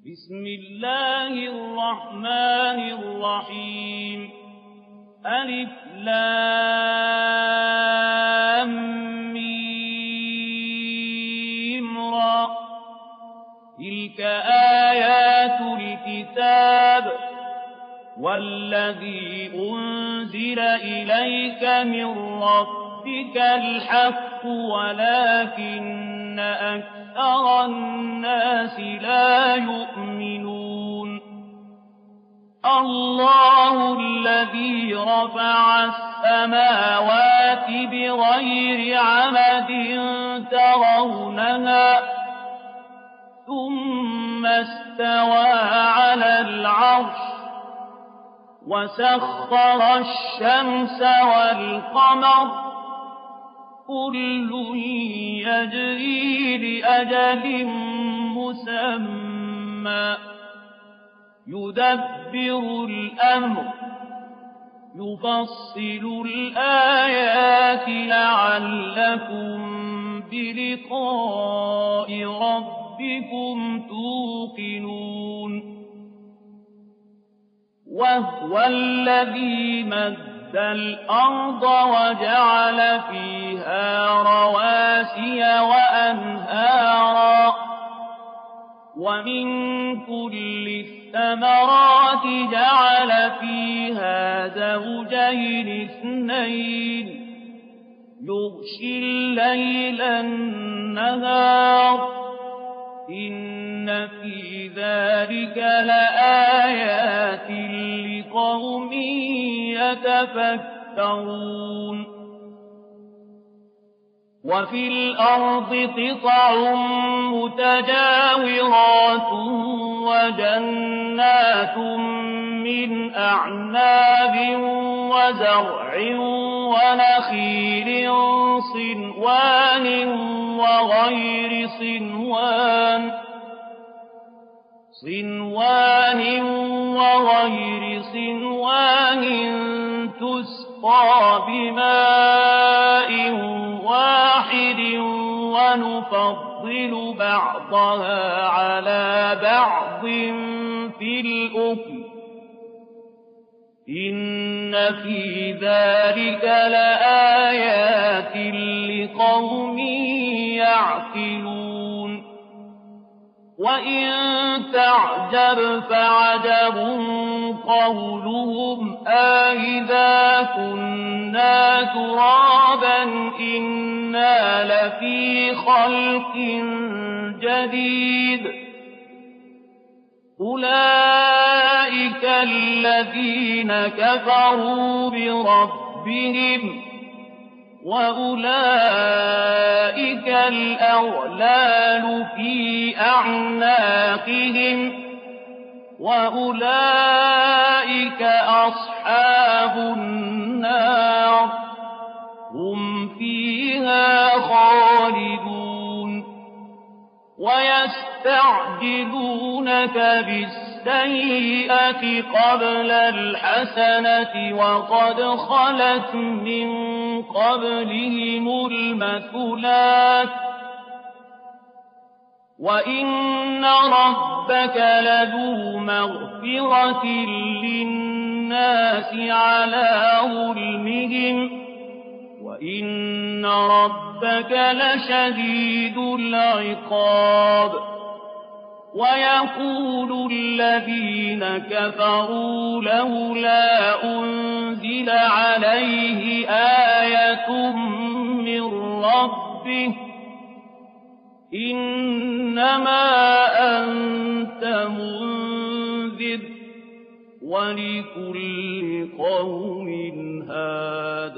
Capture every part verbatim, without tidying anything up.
بسم الله الرحمن الرحيم ألف لام ميم را تلك آيات الكتاب والذي أنزل إليك من ربك الحق ولكن أكثر الناس لا يؤمنون الله الذي رفع السماوات بغير عمد ترونها ثم استوى على العرش وسخر الشمس والقمر كل يجري لأجل مسمى يدبر الأمر يفصل الآيات لعلكم بلقاء ربكم توقنون وهو الذي مد الأرض وجعل فيها رواسي وأنهارا ومن كل الثمرات جعل فيها زوجين اثنين يغشي الليل النهار إن في ذلك لآيات لقوم يتفكرون وفي الأرض قطع متجاورات وجنات من أعناب وزرع ونخيل صنوان وغير صنوان صنوان وغير صنوان تسقى بماء واحد ونفضل بعضها على بعض في الأكل إن في ذلك لآيات لقوم يعقلون وإن تعجب فعجب قولهم أإذا كنا ترابا إنا لفي خلق جديد أولئك الذين كفروا بربهم وأولئك الأغلال في أعناقهم وأولئك أصحاب النار هم فيها خالدون ويستعجلونك بالسيئة قبل الحسنة وقد خلت من قبلهم المثلات وإن ربك لذو مغفرة للناس على ظلمهم وإن ربك لشديد العقاب ويقول الذين كفروا لولا أنزل عليه آية من ربه إنما أنت منذر ولكل قوم هاد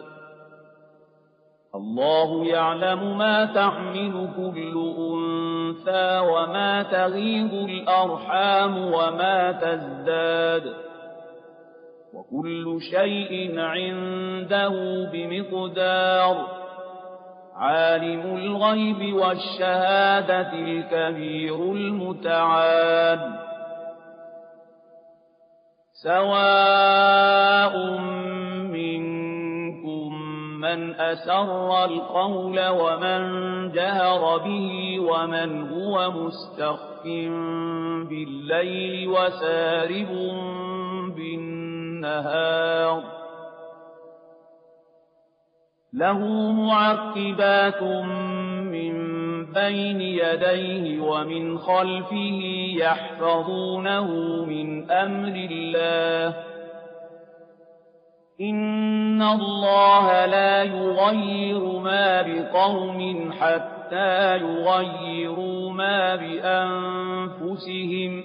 الله يعلم ما تحمل كل أنثى وما تغيض الأرحام وما تزداد وكل شيء عنده بمقدار عالم الغيب والشهادة الكبير المتعال سواء منكم من أسر القول ومن جهر به ومن هو مستخف بالليل بالليل وسارب بالنهار له معقبات من بين يديه ومن خلفه يحفظونه من أمر الله إن الله لا يغير ما بقوم حتى يغيروا ما بأنفسهم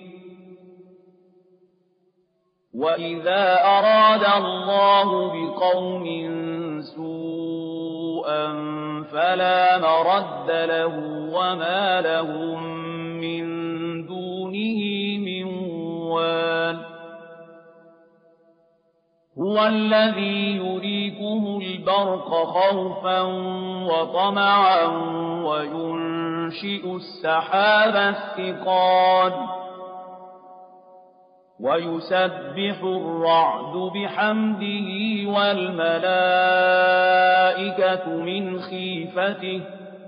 وإذا أراد الله بقوم سوءا فلا مرد له وما لهم من دونه من وال هو الذي يريكم البرق خوفا وطمعا وينشئ السحاب الثقال ويسبح الرعد بحمده والملائكة من خيفته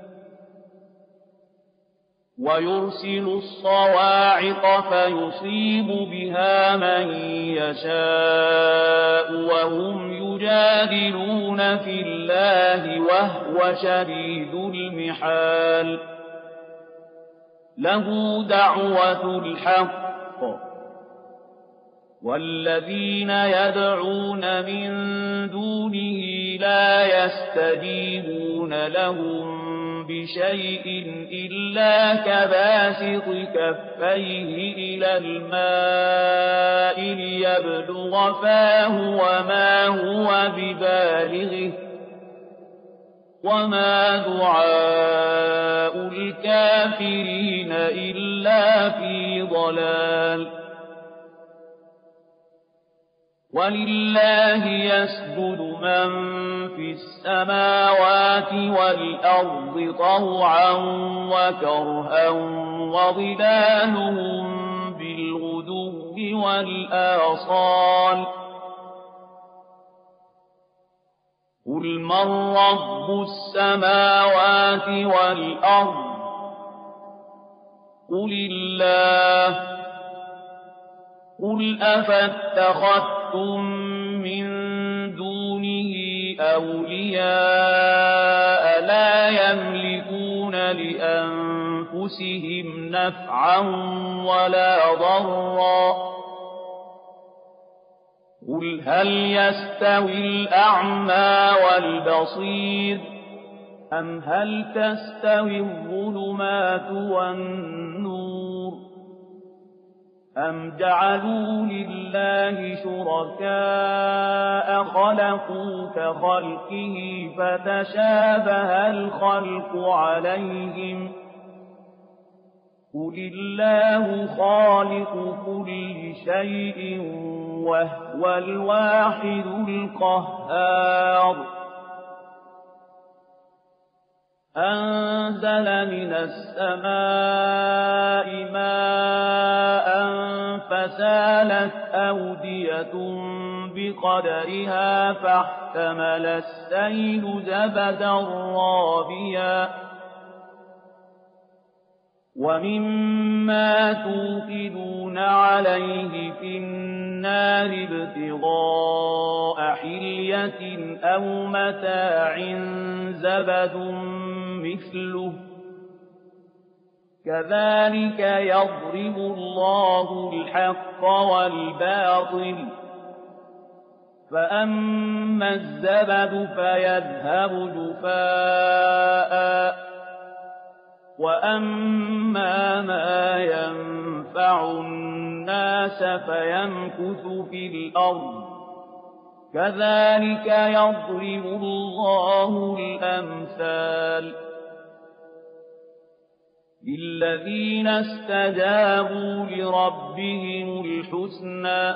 ويرسل الصواعق فيصيب بها من يشاء وهم يجادلون في الله وهو شديد المحال له دعوة الحق والذين يدعون من دونه لا يستجيبون لهم بشيء إلا كباسط كفيه إلى الماء ليبلغ فاه وما هو ببالغه وما دعاء الكافرين إلا في ضلال ولله يسجد من في السماوات والأرض طوعا وكرها وظلالهم بالغدو والآصال قل من رب السماوات والأرض قل الله قل أفاتخذتم من دونه أولياء لا يملكون لأنفسهم نفعا ولا ضرا قل هل يستوي الأعمى والبصير أم هل تستوي الظلمات والنور أم جعلوا لله شركاء خلقوا كخلقه فتشابه الخلق عليهم قل الله خالق كل شيء وهو الواحد القهار أنزل من السماء ماء فسالت أودية بقدرها فاحتمل السيل زبدا رابيا ومما توقدون عليه في النار ابتغاء حلية أو متاع زبد مثله كذلك يضرب الله الحق والباطل فأما الزبد فيذهب جفاء وأما ما ينفع الناس فيمكث في الأرض كذلك يضرب الله الأمثال للذين استجابوا لربهم الحسنى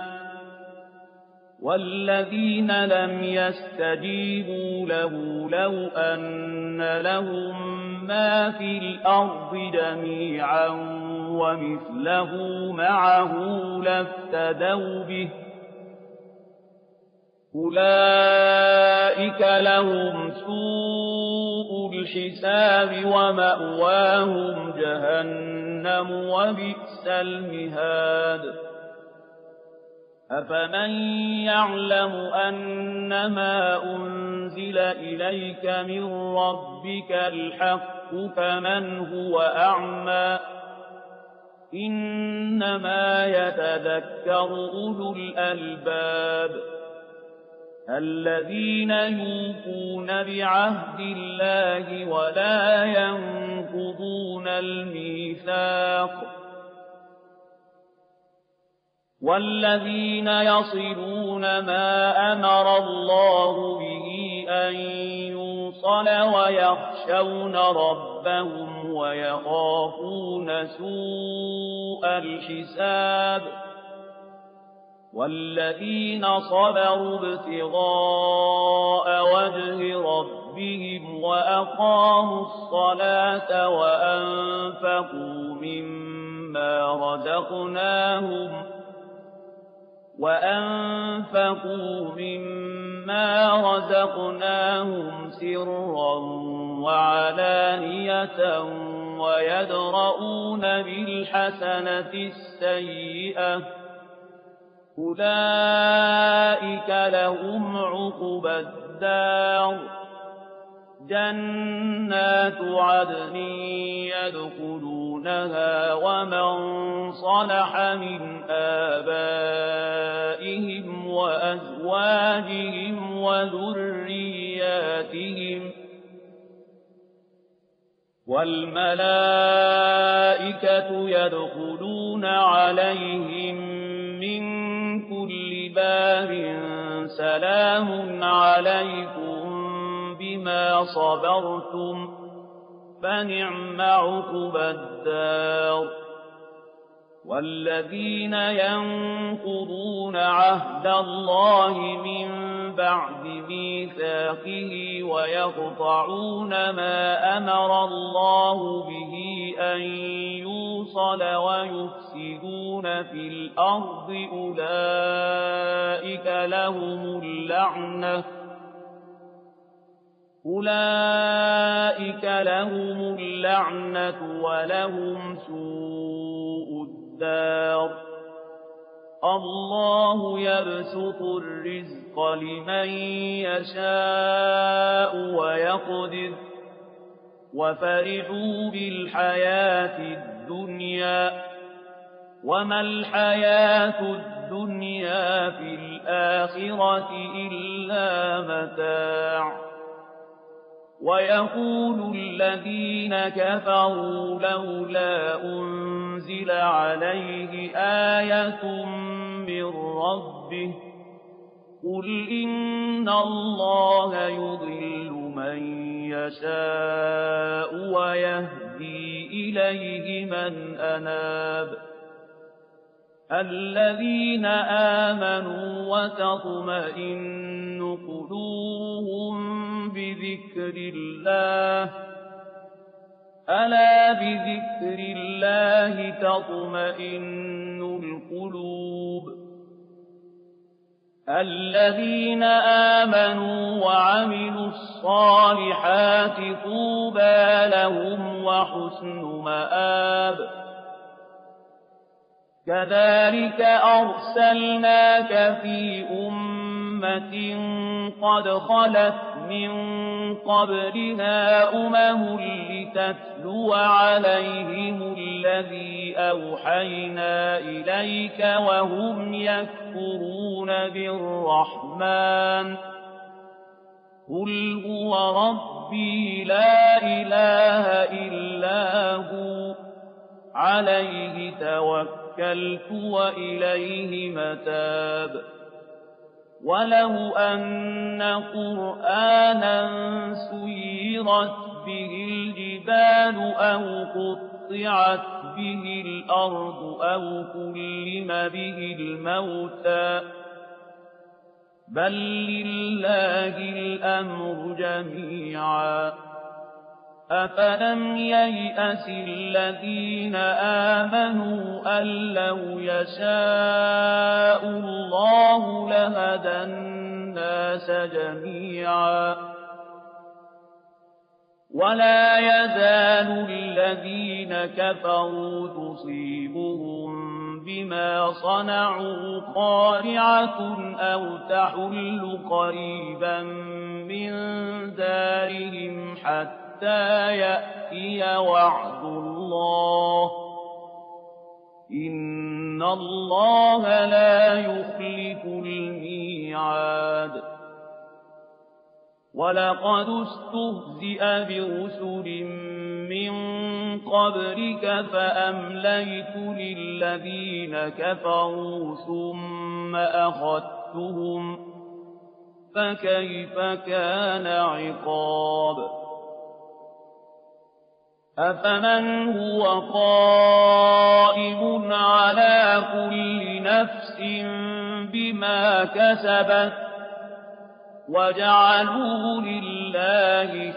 والذين لم يستجيبوا له لو أن لهم ما في الأرض جميعا ومثله معه لافتدوا به أولئك لهم سوء الحساب ومأواهم جهنم وبئس المهاد أفمن يعلم أنما أنزل إليك من ربك الحق كمن هو أعمى إنما يتذكر أولو الألباب الذين يوفون بعهد الله ولا ينقضون الميثاق والذين يصلون ما أمر الله به أن يوصل ويخشون ربهم ويخافون سوء الحساب والذين صبروا ابتغاء وجه ربهم وأقاموا الصلاة وأنفقوا مما رزقناهم وأنفقوا مما رزقناهم سرا وعلانية ويدرؤون بالحسنة السيئة أولئك لهم عقبى الدار جنات عدن يدخلونها ومن صلح من آبائهم وأزواجهم وذرياتهم والملائكة يدخلون عليهم من كل باب سلام عليكم بما صبرتم فنعم عقبى الدار والذين ينقضون عهد الله من بعد ميثاقه ويقطعون ما أمر الله به أن يوصل ويفسدون في الأرض أولئك لهم اللعنة أولئك لهم اللعنة ولهم سوء الدار الله يبسط الرزق لمن يشاء ويقدر وفرحوا بالحياة الدنيا وما الحياة الدنيا في الآخرة إلا متاع ويقول الذين كفروا لولا أنزل عليه آية من ربه قل إن الله يضل من يشاء ويهدي إليه من أناب الذين آمنوا وتطمئن قلوبهم بذكر الله ألا بذكر الله تطمئن القلوب الذين آمنوا وعملوا الصالحات طوبى لهم وحسن مآب كذلك أرسلناك في أمة قد خلت من قبلها أمم لتتلو عليهم الذي أوحينا إليك وهم يكفرون بالرحمن قل هو ربي لا إله إلا هو عليه توكلت وإليه متاب ولو أن قرآنا سيرت به الجبال أو قطعت به الأرض أو كلم به الموتى بل لله الأمر جميعا أفلم ييأس الذين آمنوا أن لو يشاء الله لهدى الناس جميعا ولا يزال الذين كفروا تصيبهم بما صنعوا قارعة أو تحل قريبا من دارهم حتى يأتي وعد الله إن الله لا يخلف الميعاد ولقد استهزئ برسل من قبلك فأمليت للذين كفروا ثم أخذتهم فكيف كان عقاب أفمن هو قائم على كل نفس بما كسبت وجعلوا لله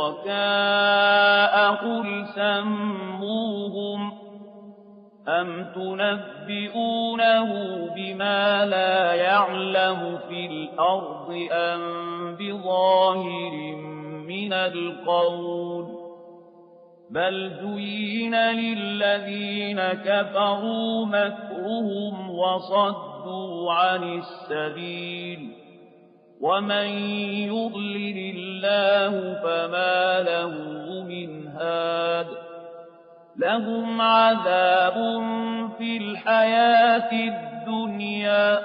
شركاء قل سموهم أم تنبئونه بما لا يعلم في الأرض أم بظاهر من القول بل زين للذين كفروا مكرهم وصدوا عن السبيل ومن يضلل الله فما له من هاد لهم عذاب في الحياة الدنيا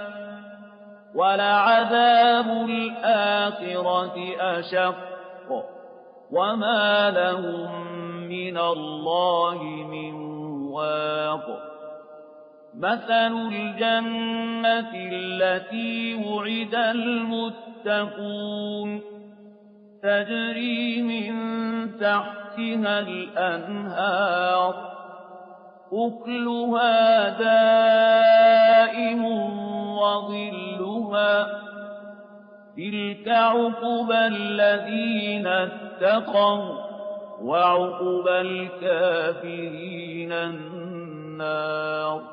ولعذاب الآخرة أشق وما لهم من الله من واق مثل الجنة التي وعد المتقون تجري من تحتها الأنهار أكلها دائم وظلها تلك عقبى الذين اتقوا وعقبى الكافرين النار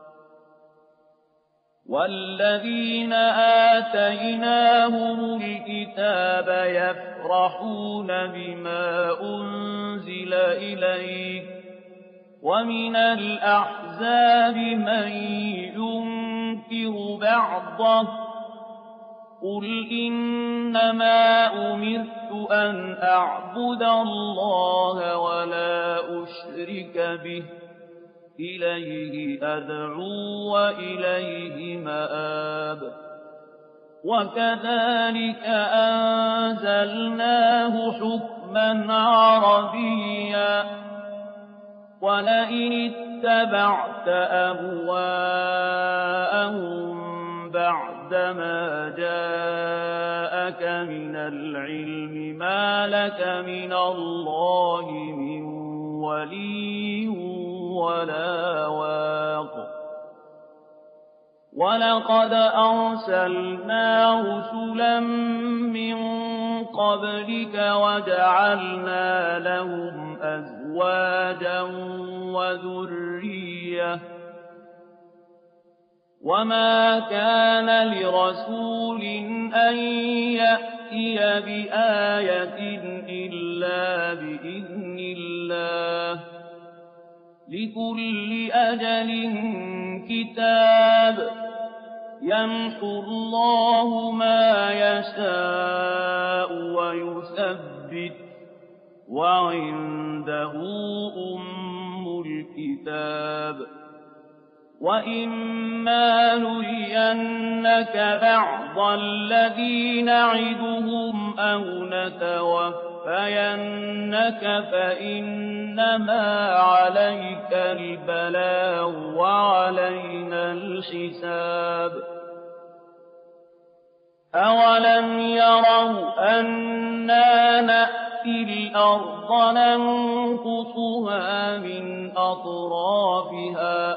والذين آتيناهم الكتاب يفرحون بما أنزل إليك ومن الأحزاب من ينكر بعضه قل إنما أمرت أن أعبد الله ولا أشرك به إليه أدعو وإليه مآب وكذلك أنزلناه حكما عربيا ولئن اتبعت أهواءهم بعدما جاءك من العلم ما لك من الله من ولي ولا واق ولقد أرسلنا رسلا من قبلك وجعلنا لهم أزواجا وذرية وما كان لرسول أن يأتي بآية إلا بإذن الله لكل أجل كتاب يمحو الله ما يشاء ويثبت وعنده أم الكتاب وإما نرينك بعض الذي نعدهم أو نتوفينك فإنما عليك البلاغ وعلينا الحساب أولم يروا أنا نأتي الأرض ننقصها من أطرافها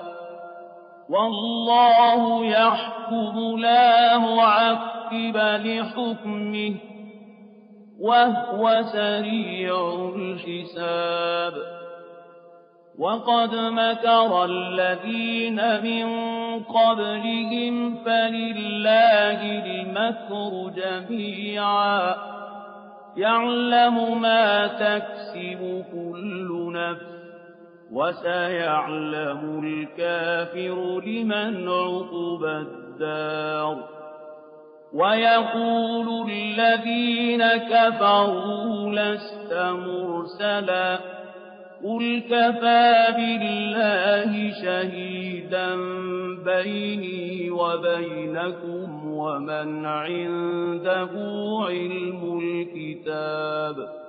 والله يحكم لا معقب لحكمه وهو سريع الحساب وقد مكر الذين من قبلهم فلله المكر جميعا يعلم ما تكسب كل نفس وسيعلم الكافر لمن عقبى الدار ويقول الذين كفروا لست مرسلا قل كفى بالله شهيدا بيني وبينكم ومن عنده علم الكتاب